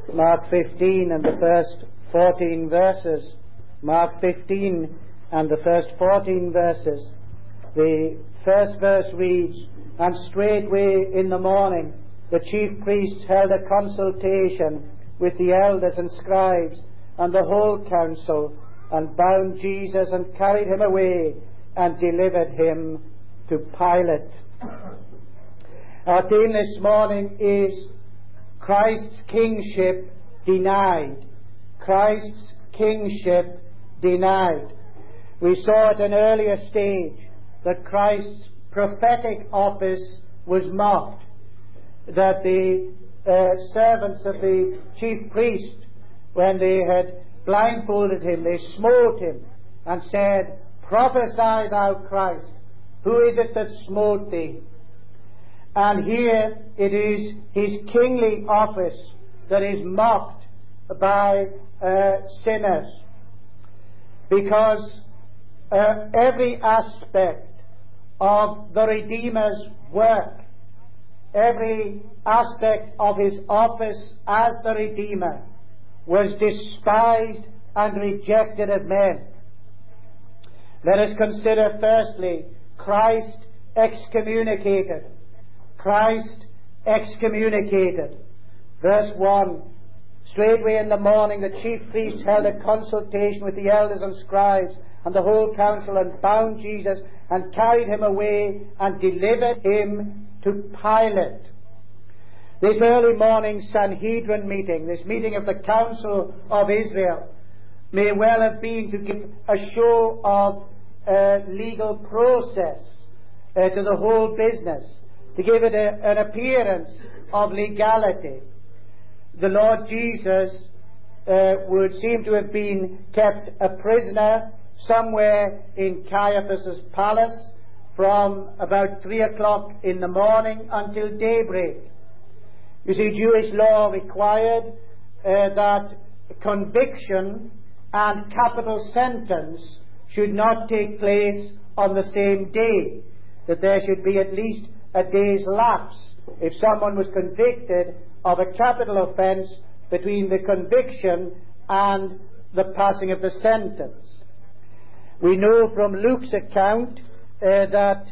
Mark 15 and the first 14 verses. Mark 15 and the first 14 verses. The first verse reads, "And straightway in the morning the chief priests held a consultation with the elders and scribes and the whole council, and bound Jesus and carried him away and delivered him to Pilate." Our theme this morning is Christ's kingship denied. Christ's kingship denied. We saw at an earlier stage that Christ's prophetic office was mocked, that the servants of the chief priest, when they had blindfolded him, they smote him and said, "Prophesy thou Christ, who is it that smote thee?" And here it is his kingly office that is mocked by sinners, because every aspect of the Redeemer's work, every aspect of his office as the Redeemer, was despised and rejected of men. Let us consider firstly Christ excommunicated. Christ excommunicated. Verse 1, "Straightway in the morning the chief priests held a consultation with the elders and scribes and the whole council, and bound Jesus and carried him away and delivered him to Pilate." This early morning Sanhedrin meeting, this meeting of the Council of Israel, may well have been to give a show of legal process to the whole business, to give it an appearance of legality. The Lord Jesus would seem to have been kept a prisoner somewhere in Caiaphas' palace from about 3 o'clock in the morning until daybreak. You see, Jewish law required that conviction and capital sentence should not take place on the same day, that there should be at least a day's lapse if someone was convicted of a capital offence between the conviction and the passing of the sentence. We know from Luke's account that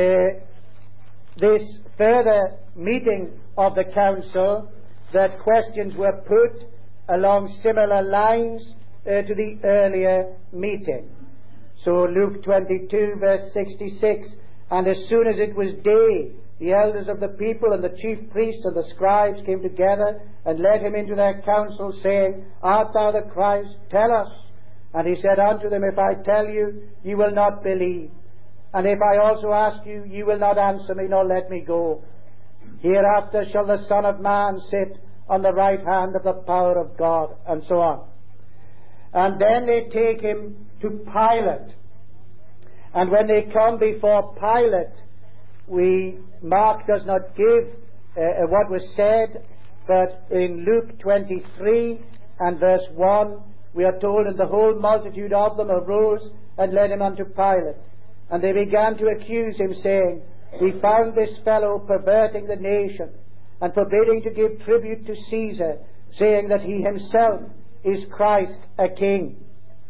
this further meeting of the council, that questions were put along similar lines to the earlier meeting. So Luke 22 verse 66, "And as soon as it was day, the elders of the people and the chief priests and the scribes came together and led him into their council, saying, Art thou the Christ? Tell us. And he said unto them, If I tell you, you will not believe. And if I also ask you, you will not answer me, nor let me go. Hereafter shall the Son of Man sit on the right hand of the power of God," and so on. And then they take him to Pilate. And when they come before Pilate, Mark does not give what was said, but in Luke 23 and verse 1, we are told, "And the whole multitude of them arose and led him unto Pilate. And they began to accuse him, saying, We found this fellow perverting the nation, and forbidding to give tribute to Caesar, saying that he himself is Christ a king."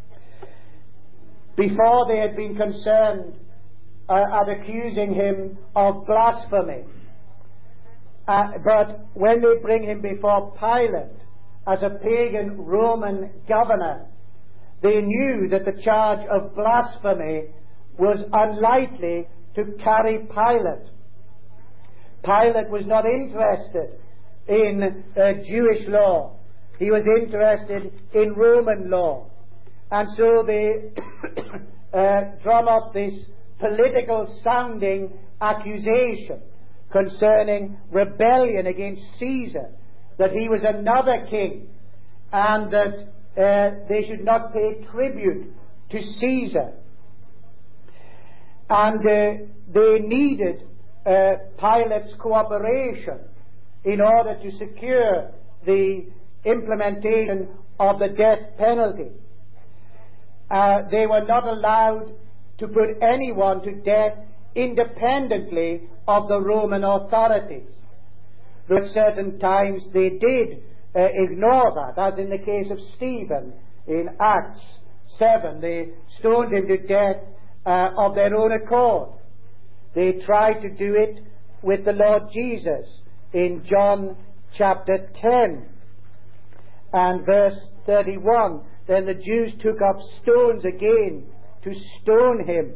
Before they had been concerned at accusing him of blasphemy. But when they bring him before Pilate as a pagan Roman governor, they knew that the charge of blasphemy was unlikely to carry Pilate. Pilate was not interested in Jewish law. He was interested in Roman law. And so they drum up this political sounding accusation concerning rebellion against Caesar, that he was another king, and that they should not pay tribute to Caesar. And they needed Pilate's cooperation in order to secure the implementation of the death penalty. They were not allowed to put anyone to death independently of the Roman authorities. Though at certain times they did ignore that, as in the case of Stephen in Acts 7. They stoned him to death of their own accord. They tried to do it with the Lord Jesus in John chapter 10 and verse 31. Then the Jews took up stones again to stone him.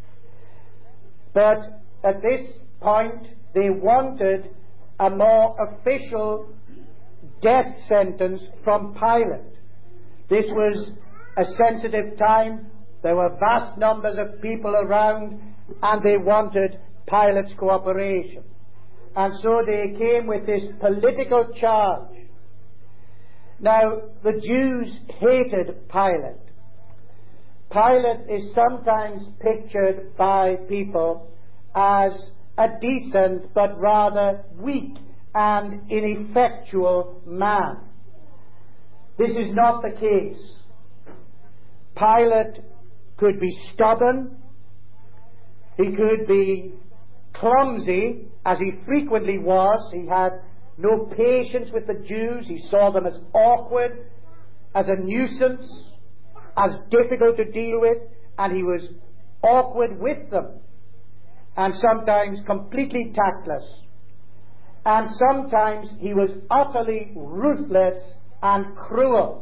But at this point they wanted a more official death sentence from Pilate. This was a sensitive time. There were vast numbers of people around, and they wanted Pilate's cooperation. And so they came with this political charge. Now, the Jews hated Pilate. Pilate is sometimes pictured by people as a decent but rather weak and ineffectual man. This is not the case. Pilate could be stubborn, he could be clumsy, as he frequently was. He had no patience with the Jews. He saw them as awkward, as a nuisance, as difficult to deal with, and he was awkward with them, and sometimes completely tactless. And sometimes he was utterly ruthless and cruel.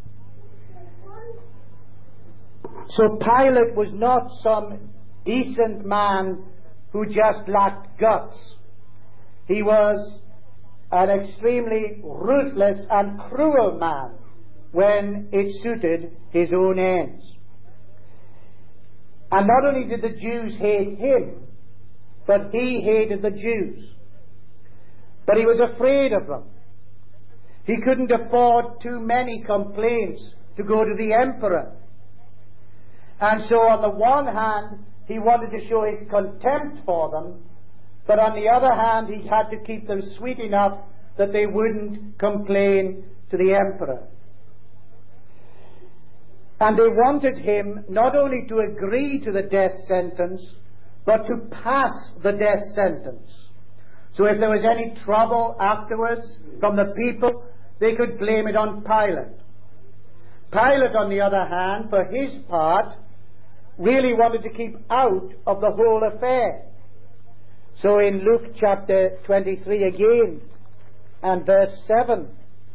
So Pilate was not some decent man who just lacked guts. He was an extremely ruthless and cruel man when it suited his own ends. And not only did the Jews hate him, but he hated the Jews. But he was afraid of them. He couldn't afford too many complaints to go to the emperor. And so on the one hand, he wanted to show his contempt for them, but on the other hand, he had to keep them sweet enough that they wouldn't complain to the emperor. And they wanted him not only to agree to the death sentence, but to pass the death sentence. So if there was any trouble afterwards from the people, they could blame it on Pilate. Pilate, on the other hand, for his part, really wanted to keep out of the whole affair. So in Luke chapter 23 again, and verse 7,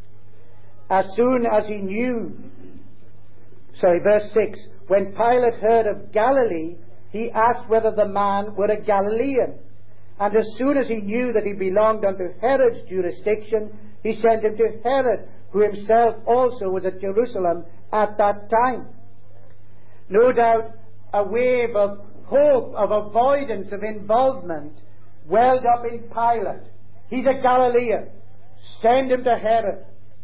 verse 6, when Pilate heard of Galilee, he asked whether the man were a Galilean. And as soon as he knew that he belonged unto Herod's jurisdiction, he sent him to Herod, who himself also was at Jerusalem at that time. No doubt a wave of hope, of avoidance, of involvement welled up in Pilate. He's a Galilean. Send him to Herod.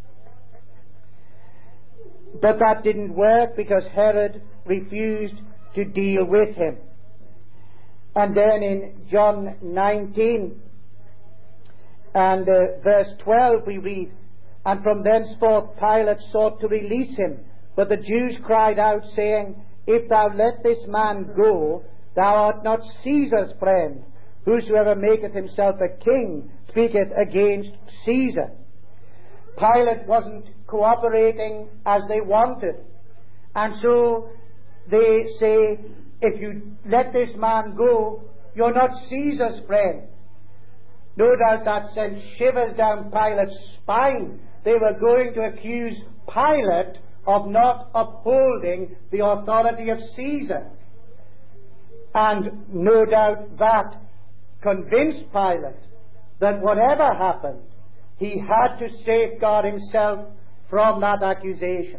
But that didn't work because Herod refused to deal with him. And then in John 19 and verse 12 we read, and from thenceforth Pilate sought to release him. But the Jews cried out, saying, if thou let this man go, thou art not Caesar's friend. Whosoever maketh himself a king speaketh against Caesar. Pilate wasn't cooperating as they wanted. And so they say, if you let this man go, you're not Caesar's friend. No doubt that sent shivers down Pilate's spine. They were going to accuse Pilate of not upholding the authority of Caesar. And no doubt that convinced Pilate that whatever happened, he had to safeguard himself from that accusation.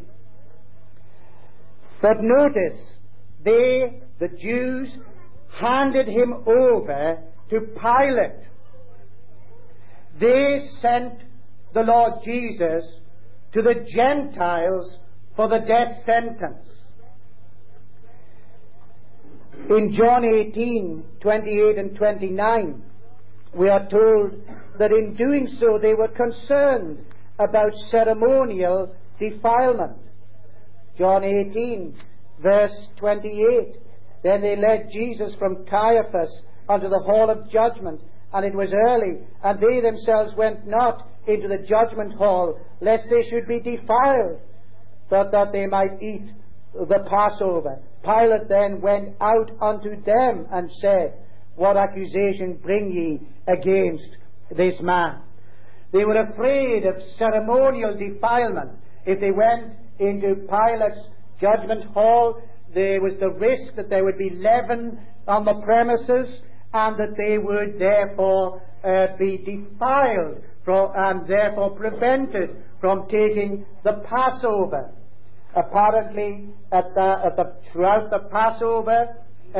But notice, the Jews, handed him over to Pilate. They sent the Lord Jesus to the Gentiles for the death sentence. In John 18, 28 and 29, we are told that in doing so they were concerned about ceremonial defilement. John 18, verse 28, then they led Jesus from Caiaphas unto the hall of judgment, and it was early, and they themselves went not into the judgment hall, lest they should be defiled, but that they might eat the Passover. Pilate then went out unto them and said, What accusation bring ye against this man? They were afraid of ceremonial defilement. If they went into Pilate's judgment hall, there was the risk that there would be leaven on the premises, and that they would therefore be defiled and therefore prevented from taking the Passover. Apparently, throughout the Passover,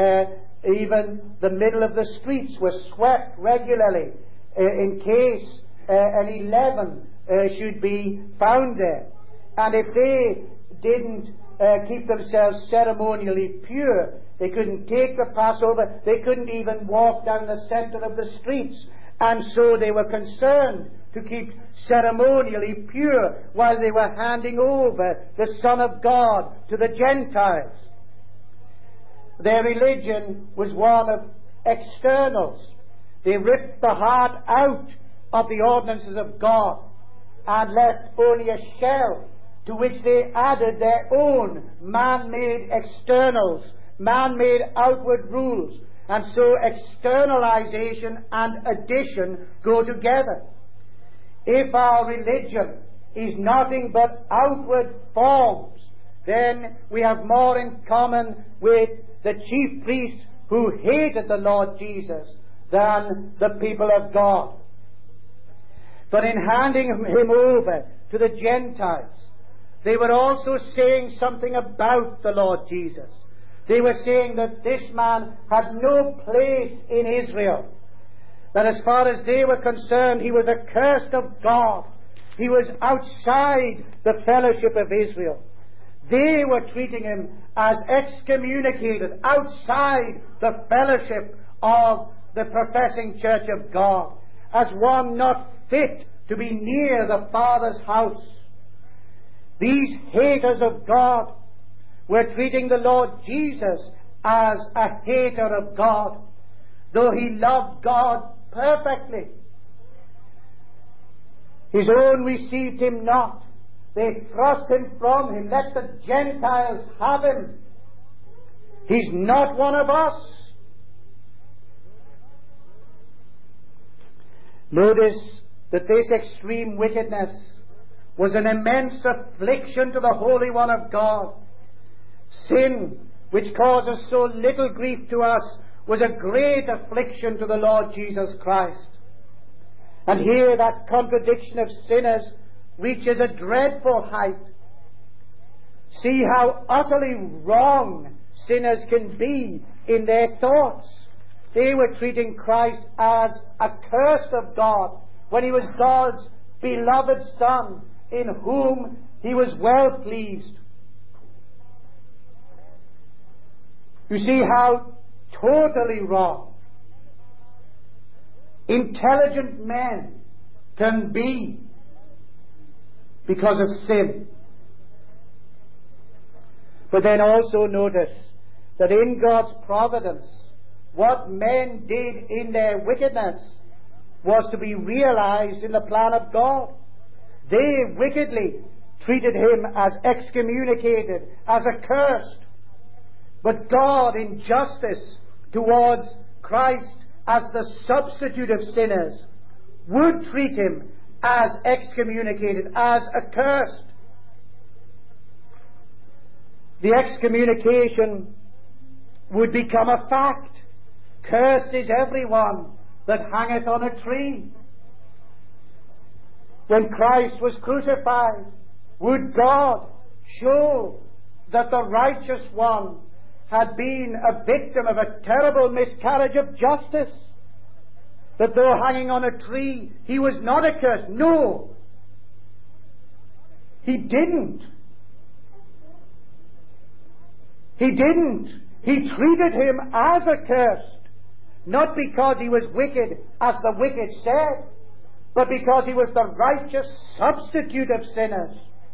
even the middle of the streets was swept regularly in case any leaven should be found there. And if they didn't keep themselves ceremonially pure, they couldn't take the Passover, they couldn't even walk down the center of the streets. And so they were concerned to keep ceremonially pure while they were handing over the Son of God to the Gentiles. Their religion was one of externals. They ripped the heart out of the ordinances of God and left only a shell, to which they added their own man-made externals, man-made outward rules. And so externalization and addition go together. If our religion is nothing but outward forms, then we have more in common with the chief priests who hated the Lord Jesus than the people of God. But in handing him over to the Gentiles, they were also saying something about the Lord Jesus. They were saying that this man had no place in Israel. That as far as they were concerned, he was accursed of God. He was outside the fellowship of Israel. They were treating him as excommunicated, outside the fellowship of the professing church of God, as one not fit to be near the Father's house. These haters of God were treating the Lord Jesus as a hater of God, though he loved God perfectly. His own received him not. They thrust him from him. Let the Gentiles have him. He's not one of us. Notice that this extreme wickedness was an immense affliction to the Holy One of God. Sin, which causes so little grief to us, was a great affliction to the Lord Jesus Christ. And here that contradiction of sinners reaches a dreadful height. See how utterly wrong sinners can be in their thoughts. They were treating Christ as accursed of God, when he was God's beloved Son, in whom he was well pleased. You see how totally wrong intelligent men can be because of sin. But then also notice that in God's providence, what men did in their wickedness was to be realized in the plan of God. They wickedly treated him as excommunicated, as accursed. But God, in justice towards Christ as the substitute of sinners, would treat him as excommunicated, as accursed. The excommunication would become a fact. Cursed is everyone that hangeth on a tree. When Christ was crucified, would God show that the righteous one had been a victim of a terrible miscarriage of justice? That though hanging on a tree, he was not accursed? No. He didn't. He didn't. He treated him as accursed. Not because he was wicked, as the wicked said, but because he was the righteous substitute of sinners.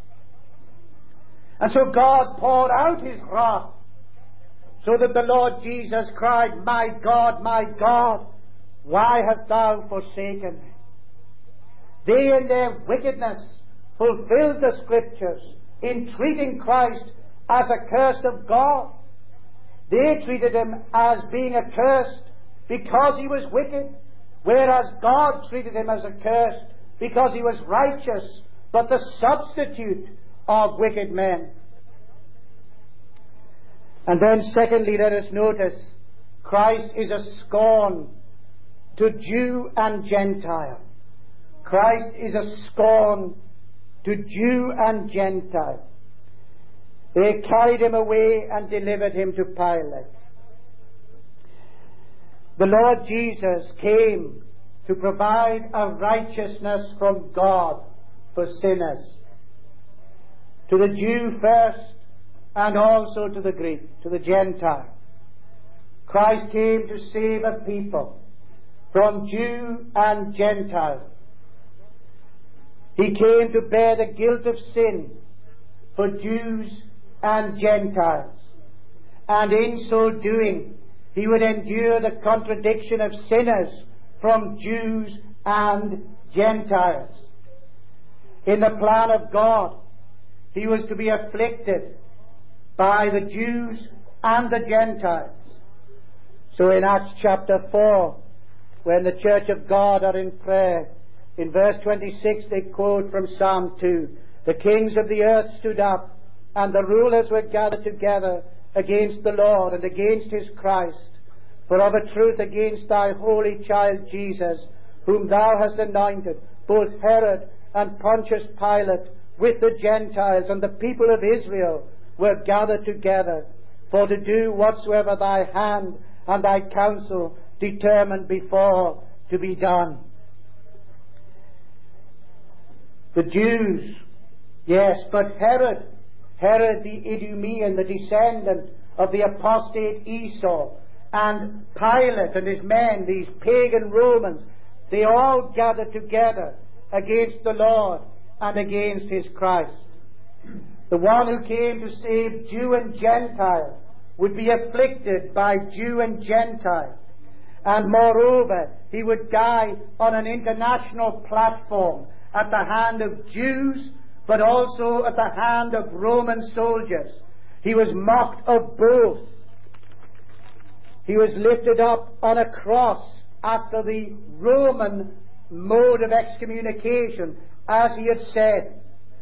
And so God poured out his wrath, so that the Lord Jesus cried, my God, why hast thou forsaken me? They in their wickedness fulfilled the Scriptures in treating Christ as accursed of God. They treated him as being accursed because he was wicked, whereas God treated him as accursed because he was righteous, but the substitute of wicked men. And then secondly, let us notice, Christ is a scorn to Jew and Gentile. Christ is a scorn to Jew and Gentile. They carried him away and delivered him to Pilate. The Lord Jesus came to provide a righteousness from God for sinners. To the Jew first, and also to the Greek, to the Gentile. Christ came to save a people from Jew and Gentile. He came to bear the guilt of sin for Jews and Gentiles. And in so doing, he would endure the contradiction of sinners from Jews and Gentiles. In the plan of God, he was to be afflicted by the Jews and the Gentiles. So in Acts chapter 4, when the church of God are in prayer, in verse 26 they quote from Psalm 2, "The kings of the earth stood up, and the rulers were gathered together against the Lord and against his Christ. For of a truth against thy holy child Jesus, whom thou hast anointed, both Herod and Pontius Pilate, with the Gentiles and the people of Israel, were gathered together, for to do whatsoever thy hand and thy counsel determined before to be done." The Jews, yes, but Herod the Idumean, the descendant of the apostate Esau, and Pilate and his men, these pagan Romans, they all gathered together against the Lord and against his Christ. The one who came to save Jew and Gentile would be afflicted by Jew and Gentile. And moreover, he would die on an international platform at the hand of Jews, but also at the hand of Roman soldiers. He was mocked of both. He was lifted up on a cross after the Roman mode of excommunication, as he had said.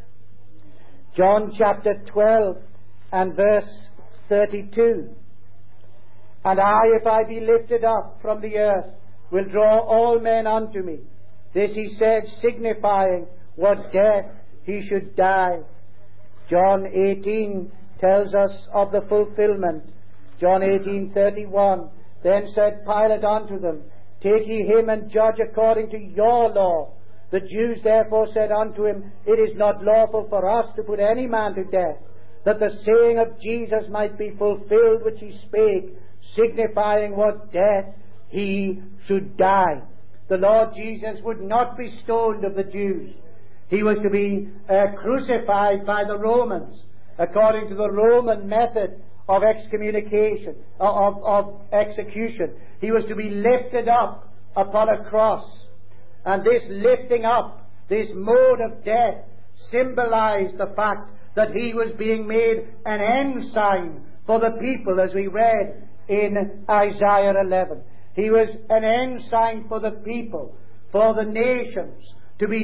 John chapter 12 and verse 32. "And I, if I be lifted up from the earth, will draw all men unto me." This he said, signifying what death he should die. John 18 tells us of the fulfillment. John 18:31. "Then said Pilate unto them, Take ye him and judge according to your law. The Jews therefore said unto him, It is not lawful for us to put any man to death, that the saying of Jesus might be fulfilled which he spake, signifying what death he should die." The Lord Jesus would not be stoned of the Jews. He was to be crucified by the Romans, according to the Roman method of excommunication, of execution. He was to be lifted up upon a cross. And this lifting up, this mode of death, symbolized the fact that he was being made an ensign for the people, as we read in Isaiah 11. He was an ensign for the people, for the nations,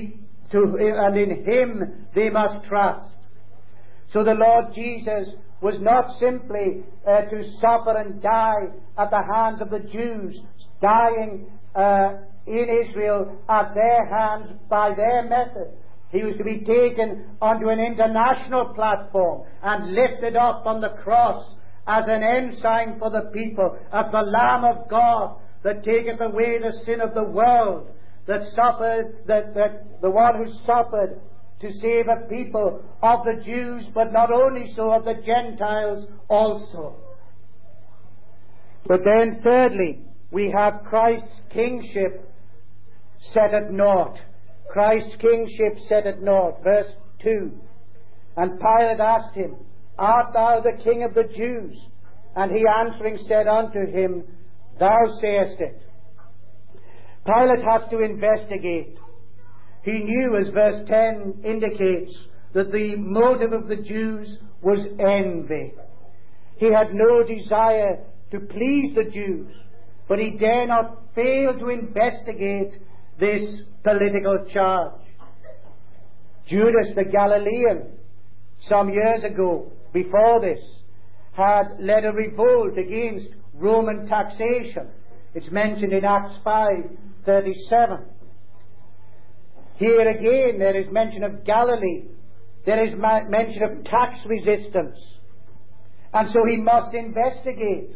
and in him they must trust. So the Lord Jesus was not simply to suffer and die at the hands of the Jews, dying in Israel at their hands by their method. He was to be taken onto an international platform and lifted up on the cross as an ensign for the people, as the Lamb of God that taketh away the sin of the world, that the one who suffered to save a people of the Jews, but not only so, of the Gentiles also. But then thirdly, we have Christ's kingship set at naught. Christ's kingship set at naught. Verse 2. "And Pilate asked him, Art thou the king of the Jews? And he answering said unto him, Thou sayest it." Pilate has to investigate. he knew, as verse 10 indicates, that the motive of the Jews was envy. He had no desire to please the Jews, but he dare not fail to investigate this political charge. Judas the Galilean, some years ago, before this, had led a revolt against Roman taxation. It's mentioned in Acts 5:37. Here again there is mention of Galilee. There is mention of tax resistance. And so he must investigate.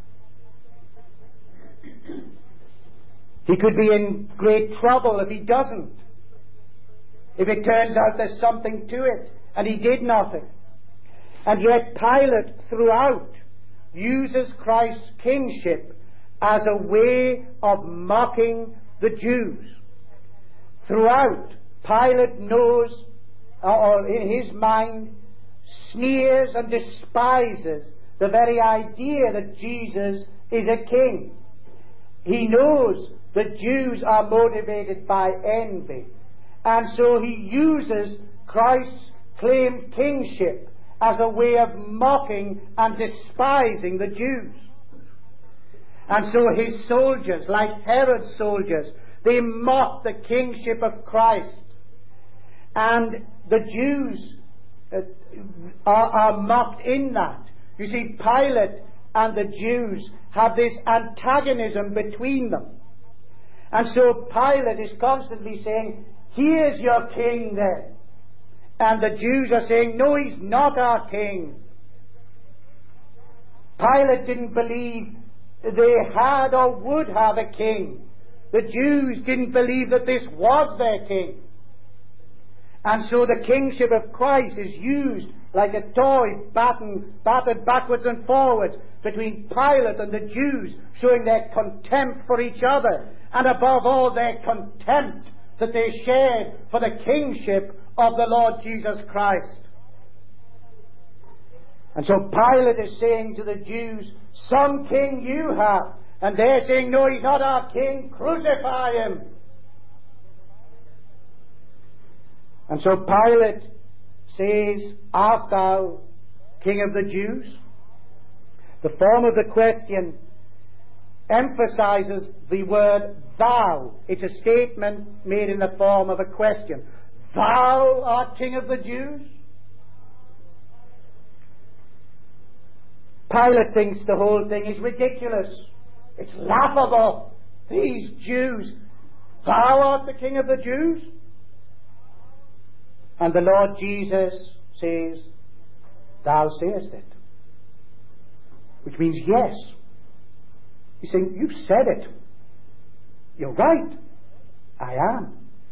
He could be in great trouble if he doesn't. If it turns out there's something to it, and he did nothing. And yet Pilate throughout uses Christ's kingship as a way of mocking the Jews. Throughout, Pilate knows, or in his mind, sneers and despises the very idea that Jesus is a king. He knows that Jews are motivated by envy, and so he uses Christ's claimed kingship as a way of mocking and despising the Jews. And so his soldiers, like Herod's soldiers, they mock the kingship of Christ. And the Jews are mocked in that. You see, Pilate and the Jews have this antagonism between them. And so Pilate is constantly saying, "Here's your king then." And the Jews are saying, "No, he's not our king." Pilate didn't believe they had or would have a king. The Jews didn't believe that this was their king. And so the kingship of Christ is used like a toy battered backwards and forwards between Pilate and the Jews, showing their contempt for each other, and above all their contempt that they shared for the kingship of the Lord Jesus Christ. And so Pilate is saying to the Jews, "Some king you have." And they're saying, "No, he's not our king. Crucify him." And so Pilate says, "Art thou King of the Jews?" The form of the question emphasizes the word thou. It's a statement made in the form of a question. "Thou art King of the Jews?" Pilate thinks the whole thing is ridiculous. It's laughable. These Jews. "Thou art the King of the Jews?" And the Lord Jesus says, "Thou sayest it." Which means yes. He's saying, "You've said it. You're right. I am."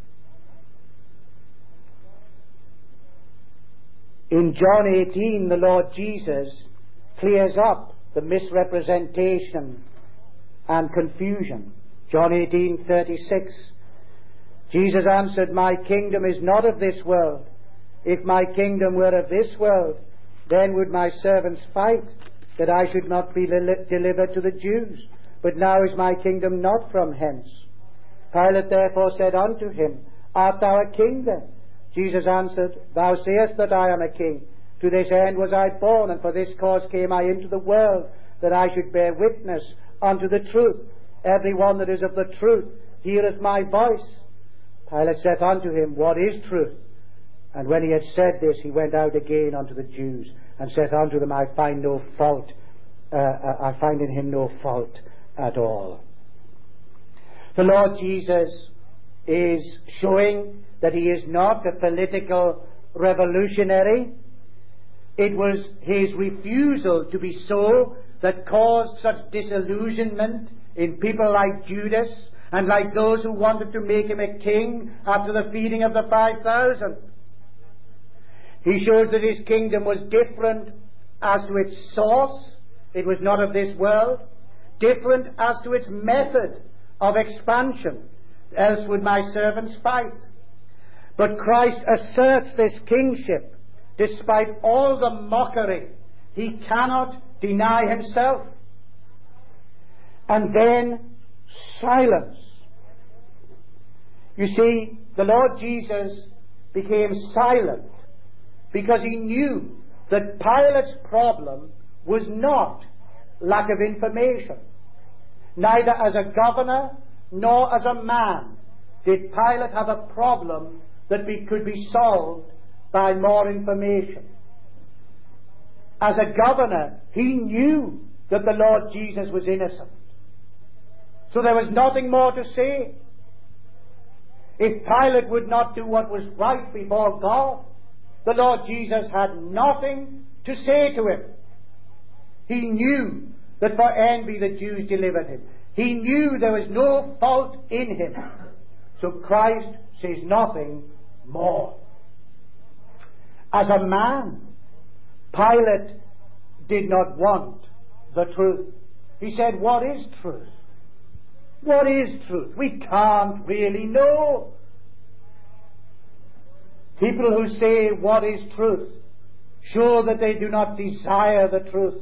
In John 18, the Lord Jesus clears up the misrepresentation and confusion. John 18:36. Jesus answered, "My kingdom is not of this world. If my kingdom were of this world, then would my servants fight, that I should not be delivered to the Jews. But now is my kingdom not from hence." Pilate therefore said unto him, "Art thou a king then?" Jesus answered, "Thou sayest that I am a king. To this end was I born, and for this cause came I into the world, that I should bear witness unto the truth. Every one that is of the truth heareth my voice." Pilate said unto him, "What is truth?" And when he had said this, he went out again unto the Jews, and said unto them, I find in him no fault at all. The Lord Jesus is showing that he is not a political revolutionary. It was his refusal to be so that caused such disillusionment in people like Judas and like those who wanted to make him a king after the feeding of the 5,000. He shows that his kingdom was different as to its source. It was not of this world. Different as to its method of expansion. Else would my servants fight. But Christ asserts this kingship despite all the mockery. He cannot deny himself. And then silence. You see, the Lord Jesus became silent because he knew that Pilate's problem was not lack of information. Neither as a governor nor as a man did Pilate have a problem that could be solved by more information. As a governor, he knew that the Lord Jesus was innocent. So there was nothing more to say. If Pilate would not do what was right before God, the Lord Jesus had nothing to say to him. He knew that for envy the Jews delivered him. He knew there was no fault in him. So Christ says nothing more. As a man, Pilate did not want the truth. He said, "What is truth? What is truth? We can't really know." People who say, "What is truth?" show that they do not desire the truth.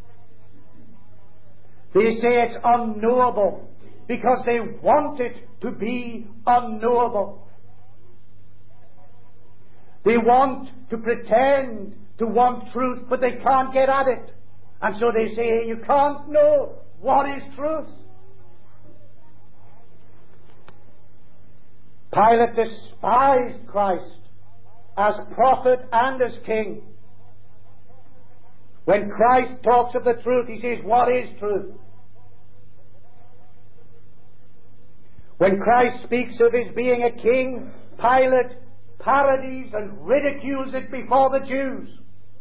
They say it's unknowable because they want it to be unknowable. They want to pretend to want truth, but they can't get at it. And so they say, "You can't know what is truth." Pilate despised Christ as prophet and as king. When Christ talks of the truth, he says, "What is truth?" When Christ speaks of his being a king, Pilate parodies and ridicules it before the Jews.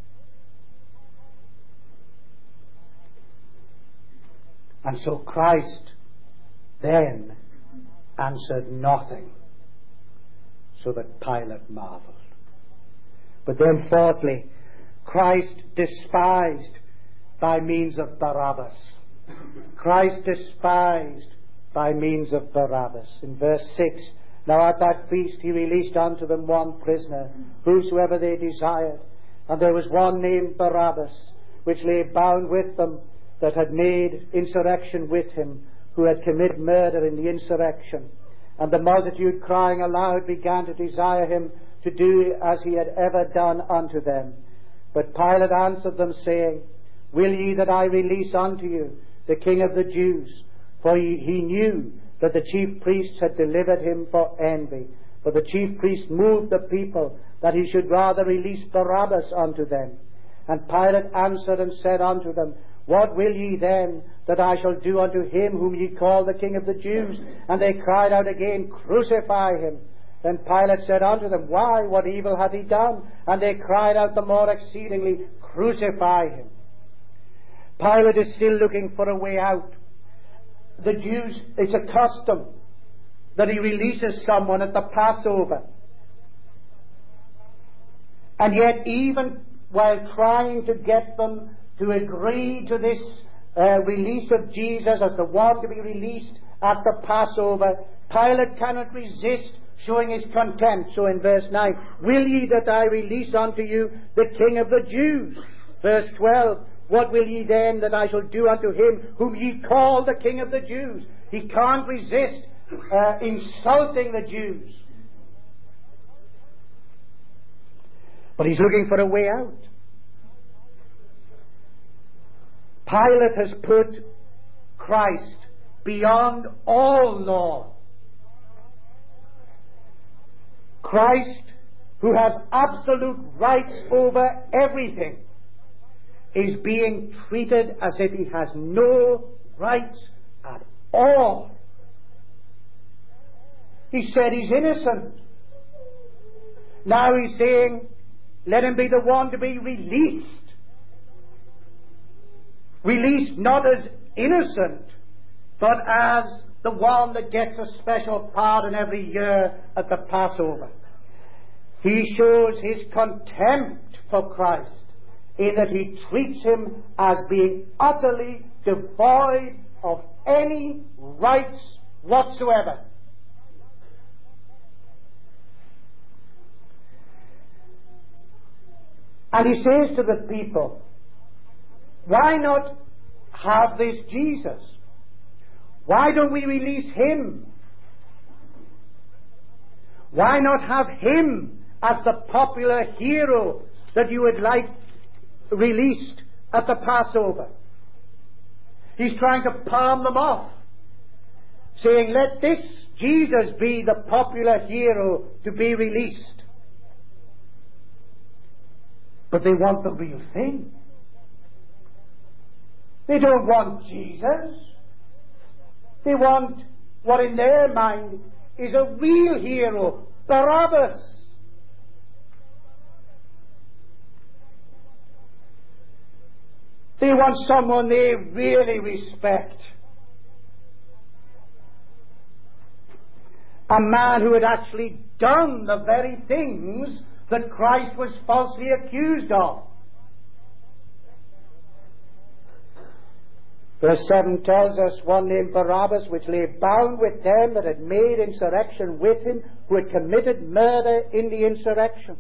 And so Christ then answered nothing, so that Pilate marveled. But then fourthly, Christ despised by means of Barabbas. Christ despised by means of Barabbas. In verse 6, "Now at that feast he released unto them one prisoner, whosoever they desired. And there was one named Barabbas, which lay bound with them, that had made insurrection with him, who had committed murder in the insurrection. And the multitude, crying aloud, began to desire him to do as he had ever done unto them. But Pilate answered them, saying, Will ye that I release unto you the King of the Jews? For he knew that the chief priests had delivered him for envy. But the chief priests moved the people, that he should rather release Barabbas unto them. And Pilate answered and said unto them, What will ye then that I shall do unto him whom ye call the King of the Jews? And they cried out again, Crucify him. Then Pilate said unto them, Why, what evil hath he done? And they cried out the more exceedingly, Crucify him. Pilate is still looking for a way out. The Jews, it's a custom that he releases someone at the Passover. And yet, even while trying to get them to agree to this release of Jesus as the one to be released at the Passover, Pilate cannot resist showing his contempt. So in verse 9, Will ye that I release unto you the King of the Jews? Verse 12, What will ye then that I shall do unto him whom ye call the King of the Jews? He can't resist insulting the Jews. But he's looking for a way out. Pilate has put Christ beyond all law. Christ, who has absolute rights over everything, is being treated as if he has no rights at all. He said he's innocent. Now he's saying, let him be the one to be released. Released not as innocent, but as the one that gets a special pardon every year at the Passover. He shows his contempt for Christ in that he treats him as being utterly devoid of any rights whatsoever. And he says to the people, why not have this Jesus? Why don't we release him? Why not have him as the popular hero that you would like released at the Passover? He's trying to palm them off, saying, let this Jesus be the popular hero to be released. But they want the real thing. They don't want Jesus. They want what in their mind is a real hero, Barabbas. They want someone they really respect. A man who had actually done the very things that Christ was falsely accused of. Verse 7 tells us, one named Barabbas, which lay bound with them that had made insurrection with him, who had committed murder in the insurrection.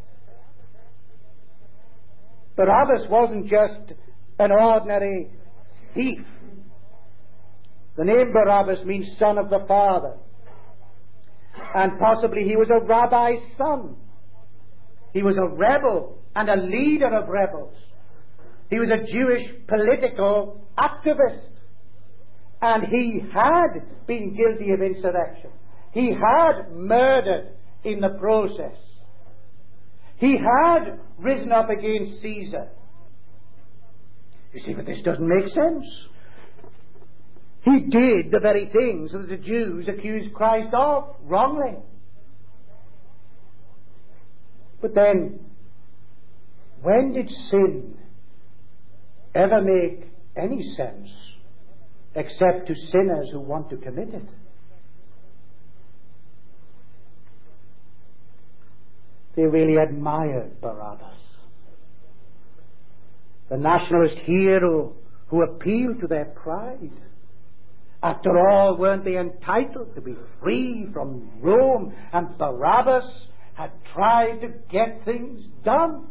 Barabbas wasn't just an ordinary thief. The name Barabbas means son of the father. And possibly he was a rabbi's son. He was a rebel and a leader of rebels. He was a Jewish political activist. And he had been guilty of insurrection. He had murdered in the process. He had risen up against Caesar. You see, but this doesn't make sense. He did the very things that the Jews accused Christ of wrongly. But then, when did sin ever make any sense except to sinners who want to commit it? They really admired Barabbas, the nationalist hero who appealed to their pride. After all, weren't they entitled to be free from Rome? And Barabbas had tried to get things done.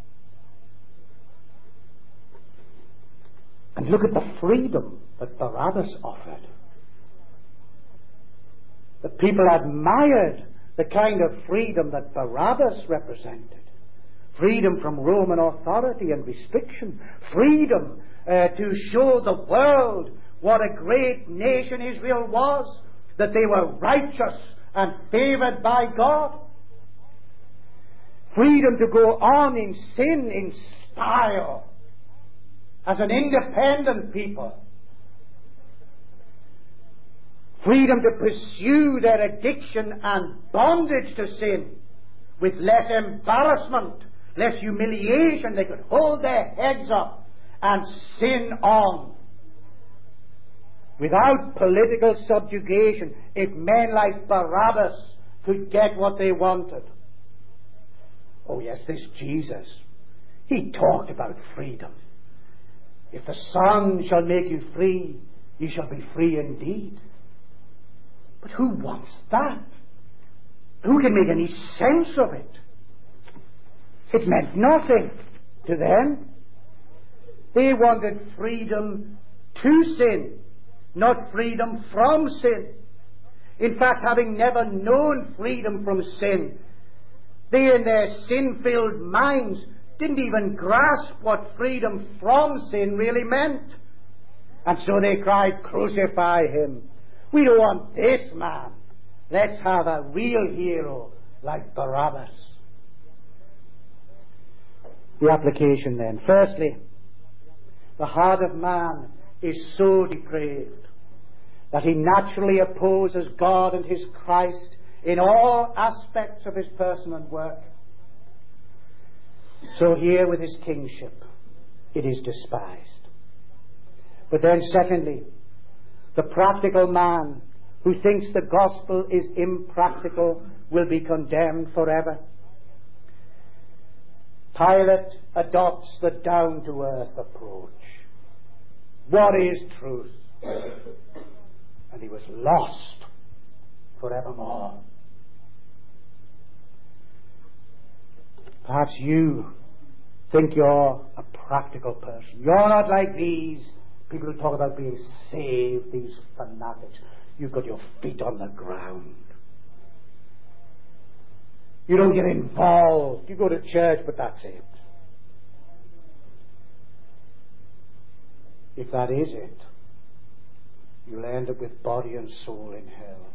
And look at the freedom that Barabbas offered. The people admired the kind of freedom that Barabbas represented. Freedom from Roman authority and restriction. Freedom to show the world what a great nation Israel was, that they were righteous and favored by God. Freedom to go on in sin, in style, as an independent people. Freedom to pursue their addiction and bondage to sin with less embarrassment, less humiliation. They could hold their heads up and sin on without political subjugation, if men like Barabbas could get what they wanted. Oh yes, this Jesus, he talked about freedom. If the Son shall make you free, you shall be free indeed. But who wants that? Who can make any sense of it? It meant nothing to them. They wanted freedom to sin, not freedom from sin. In fact, having never known freedom from sin, they in their sin-filled minds didn't even grasp what freedom from sin really meant. And so they cried, crucify him. We don't want this man. Let's have a real hero like Barabbas. The application then. Firstly, the heart of man is so depraved that he naturally opposes God and his Christ in all aspects of his person and work. So here with his kingship, it is despised. But then secondly, the practical man who thinks the gospel is impractical will be condemned forever. Pilate adopts the down-to-earth approach. What is truth? And he was lost forevermore. Perhaps you think you're a practical person. You're not like these people who talk about being saved, these fanatics. You've got your feet on the ground. You don't get involved. You go to church, but that's it. If that is it, you'll end up with body and soul in hell.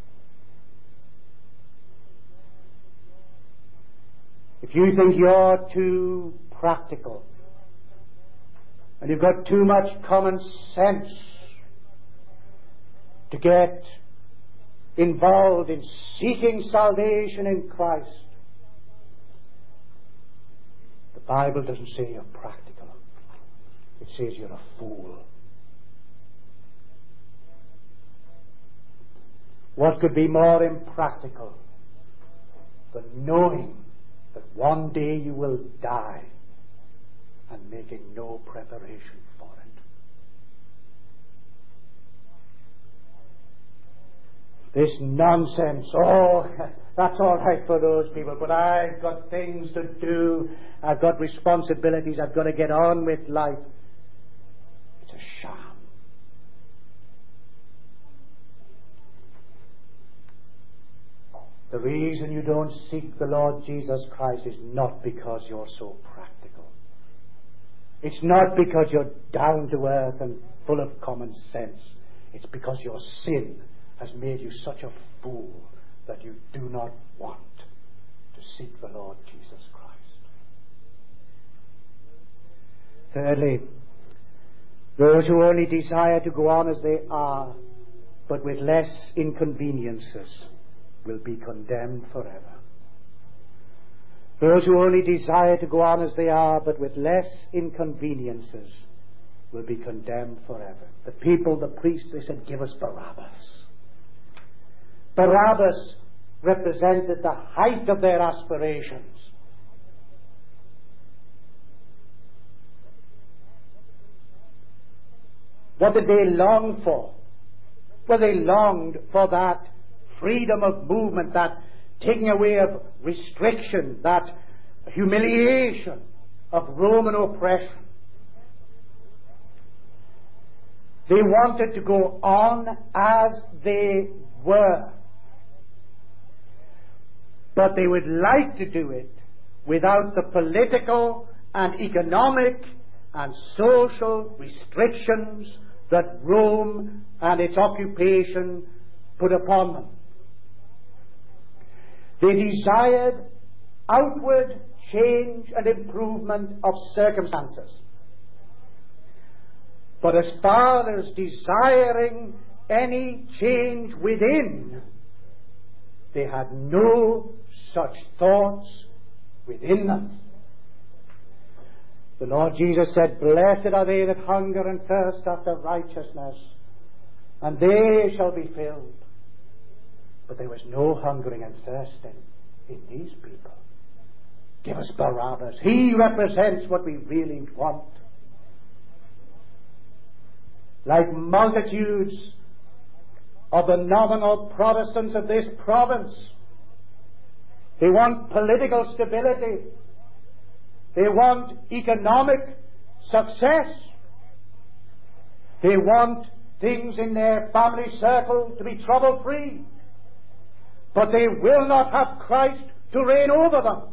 If you think you're too practical and you've got too much common sense to get involved in seeking salvation in Christ, the Bible doesn't say you're practical. It says you're a fool. What could be more impractical than knowing that one day you will die and making no preparation for it? This nonsense, that's all right for those people, but I've got things to do, I've got responsibilities, I've got to get on with life. It's a sham. The reason you don't seek the Lord Jesus Christ is not because you're so practical. It's not because you're down to earth and full of common sense. It's because your sin has made you such a fool that you do not want to seek the Lord Jesus Christ. Thirdly, those who only desire to go on as they are, but with less inconveniences, will be condemned forever. Those who only desire to go on as they are, but with less inconveniences, will be condemned forever. The people, the priests, they said, give us Barabbas. Barabbas represented the height of their aspirations. What did they long for? Well, they longed for that freedom of movement, that taking away of restriction, that humiliation of Roman oppression. They wanted to go on as they were, but they would like to do it without the political and economic and social restrictions that Rome and its occupation put upon them. They desired outward change and improvement of circumstances. But as far as desiring any change within, they had no such thoughts within them. The Lord Jesus said, blessed are they that hunger and thirst after righteousness, and they shall be filled. But there was no hungering and thirsting in these people. Give us Barabbas. He represents what we really want. Like multitudes of the nominal Protestants of this province, they want political stability. They want economic success. They want things in their family circle to be trouble-free. But they will not have Christ to reign over them.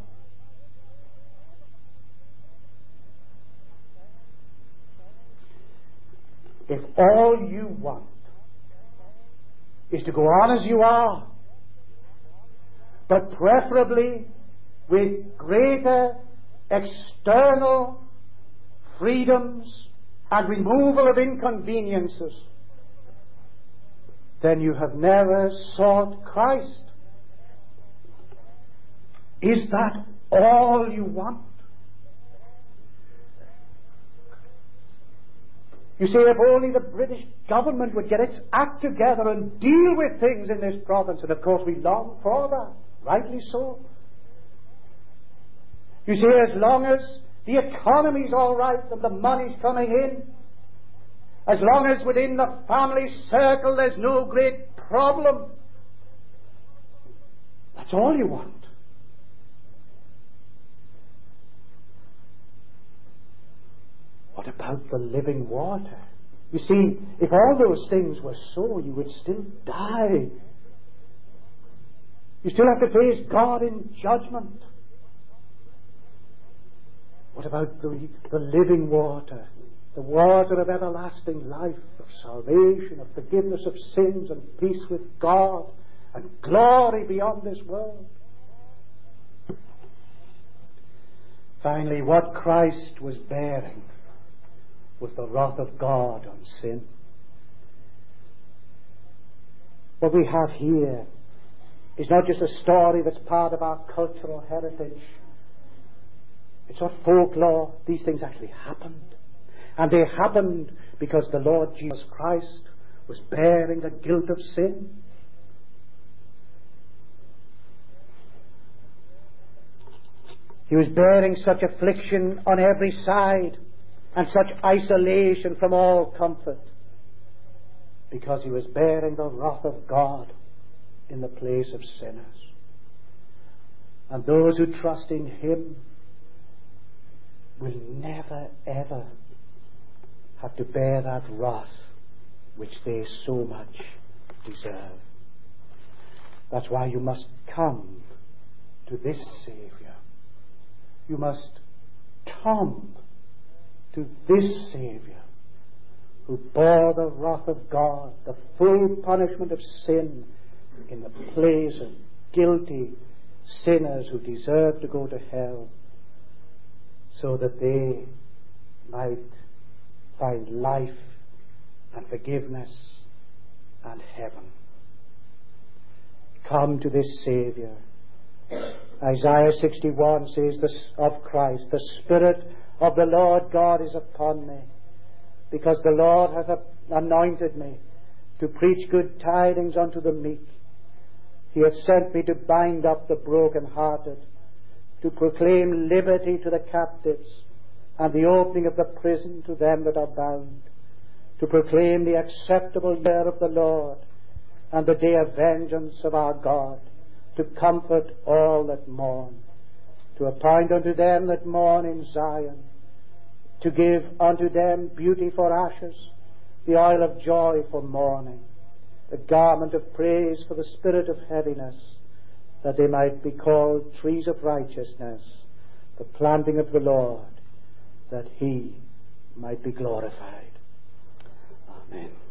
If all you want is to go on as you are, but preferably with greater external freedoms and removal of inconveniences, then you have never sought Christ. Is that all you want? You see, if only the British government would get its act together and deal with things in this province, and of course we long for that, rightly so. You see, as long as the economy's all right and the money's coming in, as long as within the family circle there's no great problem, that's all you want. What about the living water? You see, if all those things were so, you would still die. You still have to face God in judgment. What about the living water? The water of everlasting life, of salvation, of forgiveness of sins and peace with God and glory beyond this world. Finally, what Christ was bearing was the wrath of God on sin. What we have here is not just a story that's part of our cultural heritage. It's not folklore. These things actually happened. And they happened because the Lord Jesus Christ was bearing the guilt of sin. He was bearing such affliction on every side and such isolation from all comfort because he was bearing the wrath of God in the place of sinners. And those who trust in him will never ever have to bear that wrath which they so much deserve. That's why you must come to this Saviour. You must come to this Saviour who bore the wrath of God, the full punishment of sin in the place of guilty sinners who deserve to go to hell, so that they might find life and forgiveness and heaven. Come to this Saviour. Isaiah 61 says of Christ, the Spirit of the Lord God is upon me, because the Lord hath anointed me to preach good tidings unto the meek. He hath sent me to bind up the brokenhearted, to proclaim liberty to the captives, and the opening of the prison to them that are bound, to proclaim the acceptable year of the Lord, and the day of vengeance of our God, to comfort all that mourn, to appoint unto them that mourn in Zion, to give unto them beauty for ashes, the oil of joy for mourning, the garment of praise for the spirit of heaviness, that they might be called trees of righteousness, the planting of the Lord, that he might be glorified. Amen.